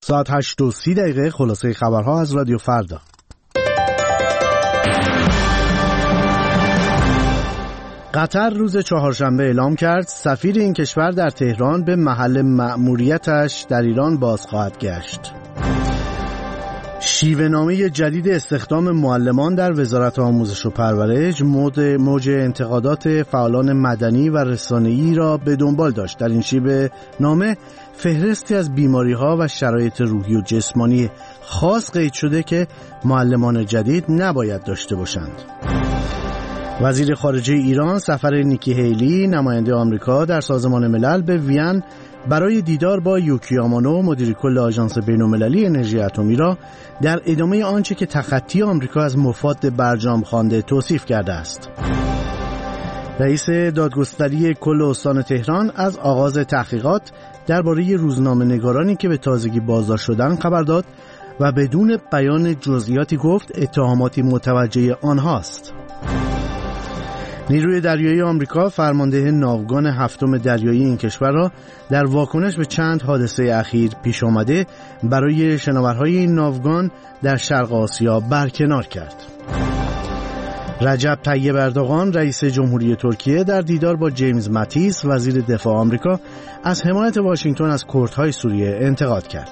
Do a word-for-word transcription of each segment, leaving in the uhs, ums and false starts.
ساعت هشت و سی دقیقه خلاصه خبرها از رادیو فردا. قطر روز چهارشنبه اعلام کرد سفیر این کشور در تهران به محل مأموریتش در ایران باز خواهد گشت. شیوه‌نامه جدید استخدام معلمان در وزارت آموزش و پرورش موج انتقادات فعالان مدنی و رسانه‌ای را به دنبال داشت. در این شیوه‌نامه فهرستی از بیماری‌ها و شرایط روحی و جسمانی خاص قید شده که معلمان جدید نباید داشته باشند. وزیر خارجه ایران سفر نیکی هیلی نماینده آمریکا در سازمان ملل به وین برای دیدار با یوکی آمانو مدیر کل آژانس بین‌المللی انرژی اتمی را در ادامه آنچه که تخطی آمریکا از مفاد برجام خوانده توصیف کرده است. رئیس دادگستری کل استان تهران از آغاز تحقیقات درباره روزنامه‌نگارانی که به تازگی بازداشت شدند خبر داد و بدون بیان جزئیاتی گفت اتهاماتی متوجه آنهاست. نیروی دریایی آمریکا فرمانده ناوگان هفتم دریایی این کشور را در واکنش به چند حادثه اخیر پیش آمده برای شناورهای این ناوگان در شرق آسیا برکنار کرد. رجب طیب اردوغان رئیس جمهوری ترکیه در دیدار با جیمز ماتیس وزیر دفاع آمریکا از حمایت واشنگتن از کردهای سوریه انتقاد کرد.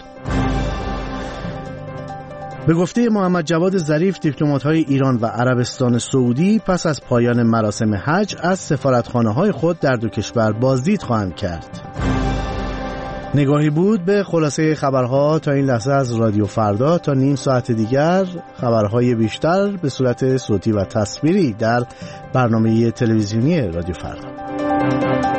به گفته محمد جواد ظریف دیپلمات‌های ایران و عربستان سعودی پس از پایان مراسم حج از سفارتخانه‌های خود در دو کشور بازدید خواهند کرد. نگاهی بود به خلاصه خبرها تا این لحظه از رادیو فردا. تا نیم ساعت دیگر خبرهای بیشتر به صورت صوتی و تصویری در برنامه تلویزیونی رادیو فردا.